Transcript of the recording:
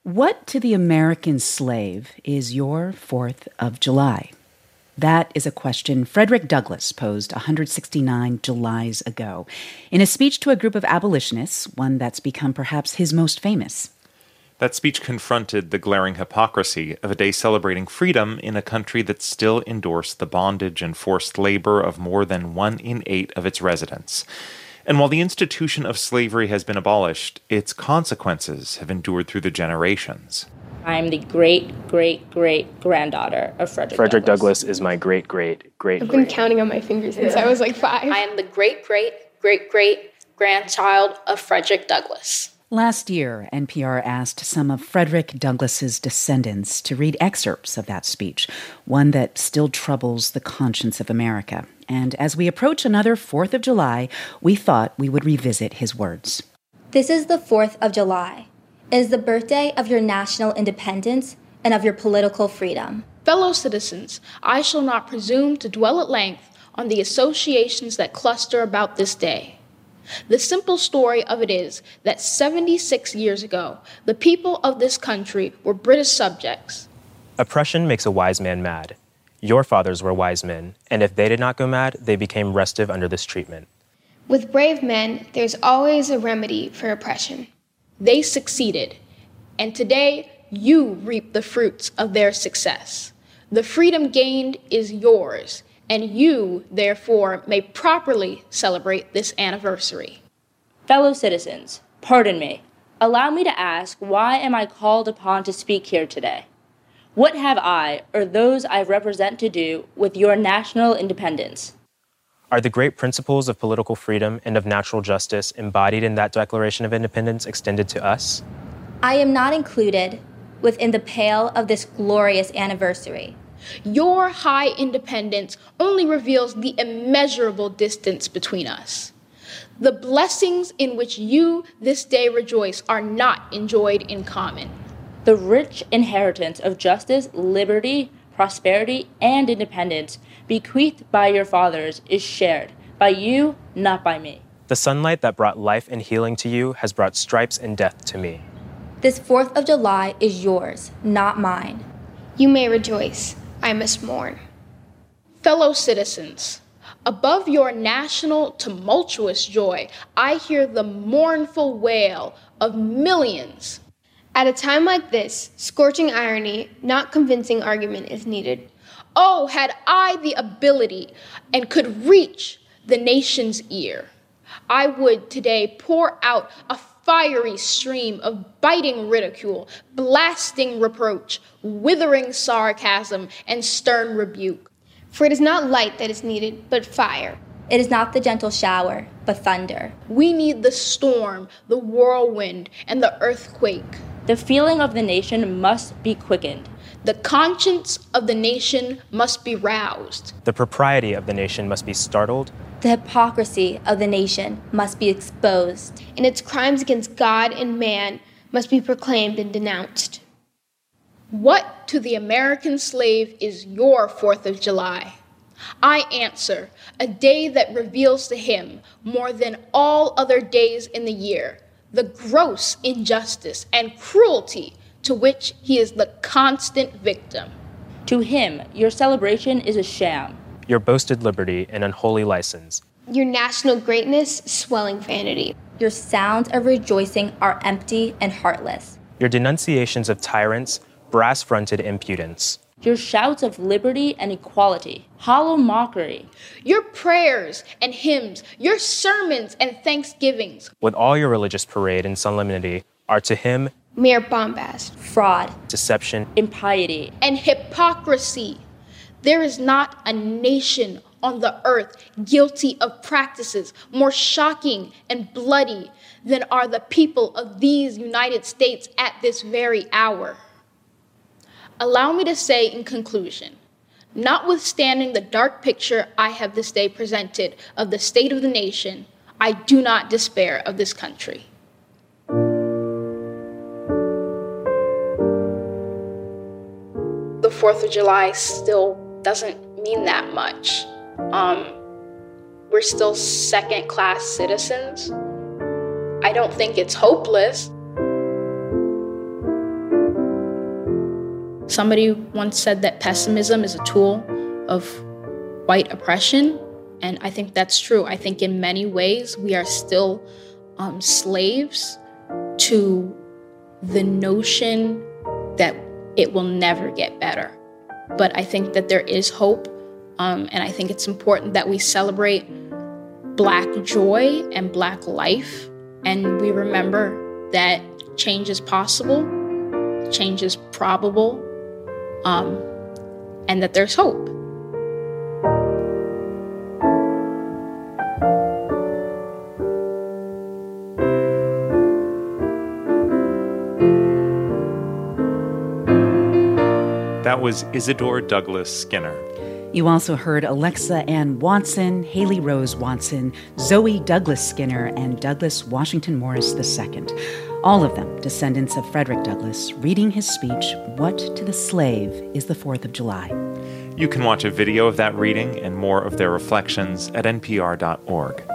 What to the American slave is your 4th of July? That is a question Frederick Douglass posed 169 Julys ago in a speech to a group of abolitionists, one that's become perhaps his most famous. That speech confronted the glaring hypocrisy of a day celebrating freedom in a country that still endorsed the bondage and forced labor of more than 1 in 8 of its residents. And while the institution of slavery has been abolished, its consequences have endured through the generations. I am the great-great-great-granddaughter of Frederick Douglass is my great-great-great. I've been counting on my fingers since I was like 5. I am the great-great-great-great-grandchild of Frederick Douglass. Last year, NPR asked some of Frederick Douglass's descendants to read excerpts of that speech, one that still troubles the conscience of America. And as we approach another 4th of July, we thought we would revisit his words. This is the 4th of July. It is the birthday of your national independence and of your political freedom. Fellow citizens, I shall not presume to dwell at length on the associations that cluster about this day. The simple story of it is that 76 years ago, the people of this country were British subjects. Oppression makes a wise man mad. Your fathers were wise men, and if they did not go mad, they became restive under this treatment. With brave men, there's always a remedy for oppression. They succeeded, and today you reap the fruits of their success. The freedom gained is yours, and you, therefore, may properly celebrate this anniversary. Fellow citizens, pardon me. Allow me to ask, why am I called upon to speak here today? What have I, or those I represent, to do with your national independence? Are the great principles of political freedom and of natural justice embodied in that Declaration of Independence extended to us? I am not included within the pale of this glorious anniversary. Your high independence only reveals the immeasurable distance between us. The blessings in which you this day rejoice are not enjoyed in common. The rich inheritance of justice, liberty, prosperity, and independence bequeathed by your fathers is shared by you, not by me. The sunlight that brought life and healing to you has brought stripes and death to me. This 4th of July is yours, not mine. You may rejoice. I must mourn. Fellow citizens, above your national tumultuous joy, I hear the mournful wail of millions. At a time like this, scorching irony, not convincing argument is needed. Oh, had I the ability and could reach the nation's ear, I would today pour out a fiery stream of biting ridicule, blasting reproach, withering sarcasm, and stern rebuke. For it is not light that is needed, but fire. It is not the gentle shower, but thunder. We need the storm, the whirlwind, and the earthquake. The feeling of the nation must be quickened. The conscience of the nation must be roused. The propriety of the nation must be startled. The hypocrisy of the nation must be exposed. And its crimes against God and man must be proclaimed and denounced. What to the American slave is your 4th of July? I answer, a day that reveals to him, more than all other days in the year, the gross injustice and cruelty to which he is the constant victim. To him, your celebration is a sham. Your boasted liberty an unholy license. Your national greatness, swelling vanity. Your sounds of rejoicing are empty and heartless. Your denunciations of tyrants, brass-fronted impudence. Your shouts of liberty and equality, hollow mockery. Your prayers and hymns, your sermons and thanksgivings, with all your religious parade and solemnity, are to him mere bombast, fraud, deception, impiety, and hypocrisy. There is not a nation on the earth guilty of practices more shocking and bloody than are the people of these United States at this very hour. Allow me to say in conclusion, notwithstanding the dark picture I have this day presented of the state of the nation, I do not despair of this country. The 4th of July still doesn't mean that much. We're still second-class citizens. I don't think it's hopeless. Somebody once said that pessimism is a tool of white oppression, and I think that's true. I think in many ways we are still slaves to the notion that it will never get better. But I think that there is hope, and I think it's important that we celebrate Black joy and Black life, and we remember that change is possible, change is probable, and that there's hope. That was Isidore Douglas Skinner. You also heard Alexa Ann Watson, Haley Rose Watson, Zoe Douglas Skinner, and Douglas Washington Morris II. All of them descendants of Frederick Douglass, reading his speech, What to the Slave is the 4th of July. You can watch a video of that reading and more of their reflections at npr.org.